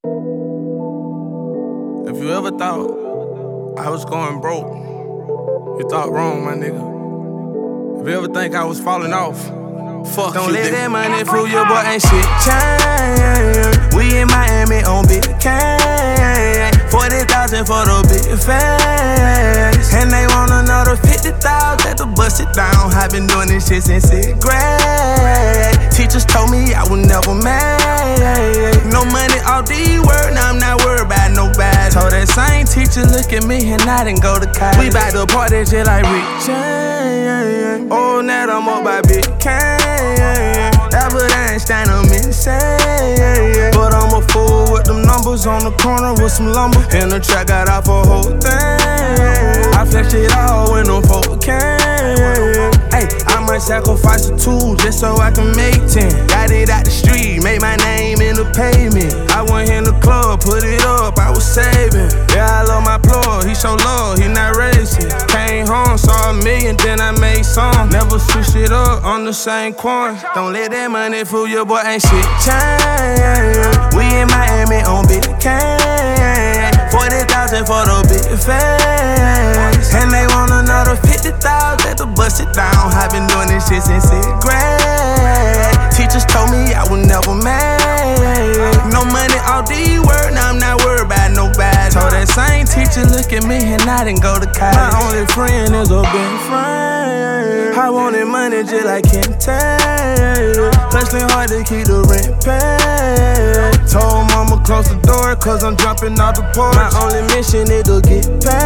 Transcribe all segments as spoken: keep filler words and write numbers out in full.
If you ever thought I was going broke, you thought wrong, my nigga. If you ever think I was falling off, fuck Don't you, let nigga. that money fool your boy, ain't shit change. We in Miami on big cash. forty thousand for the big fast. And they want another fifty thousand to bust it down. I've been doing this shit since sixth grade. Teachers told me I would never make no money off these words, now I'm not worried about nobody. Told that same teacher look at me and I didn't go to college. We bout to party just like Rick James. Oh, now I'm up by Big Kane. Albert Einstein, I'm insane. But I'm a fool with them numbers on the corner with some lumber. And the track got off a whole thing. I flexed it all when them folk came. Hey, I might sacrifice a two just so I can make ten. Got it out the street, made my name in the pavement. I went in the club, put it up, I was saving. Yeah, I love my plug, he show love, he not racing. Came home, saw a million, then I made some. Never switch it up on the same coin. Don't let that money fool your boy, ain't shit change. We in Miami on big cash. forty thousand for the big fast. And they want another fifty thousand to bust it down. I've been doing this shit since sixth grade. Teachers told me I would never make no money off these words, now I'm not worried about nobody. Told that same teacher look at me and I didn't go to college. My only friend is a big friend. I wanted money just like Kim Taylor. Hustling hard to keep the rent paid. Told mama close the door cause I'm jumping out the porch. My only mission is to get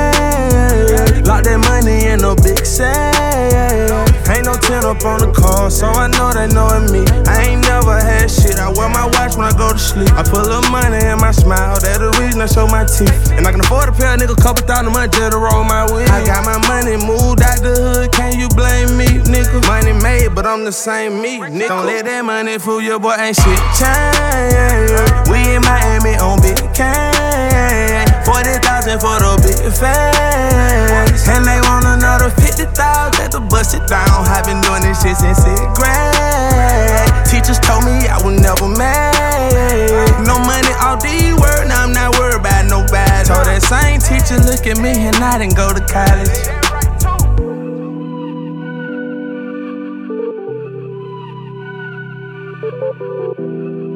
paid. Lock that money in a big safe. Ain't no ten up on the car, so I know they knowin' me. I ain't never had shit, I wear my watch when I go to sleep. I put a little money in my smile, that's the reason I show my teeth. And I can afford to pay a nigga couple thousand a month just to roll my weed. I got my money moved out the hood, can you blame me, nigga? Money made, but I'm the same me, nigga. Don't let that money fool your boy, ain't shit change. We in Miami on big cash. forty thousand for the big fast. And they want another fifty thousand to bust it down. I've been doing this shit since sixth grade. Teachers told me I would never make no money off these words, now I'm not worried about nobody. Told that same teacher look at me and I didn't go to college. Thank you.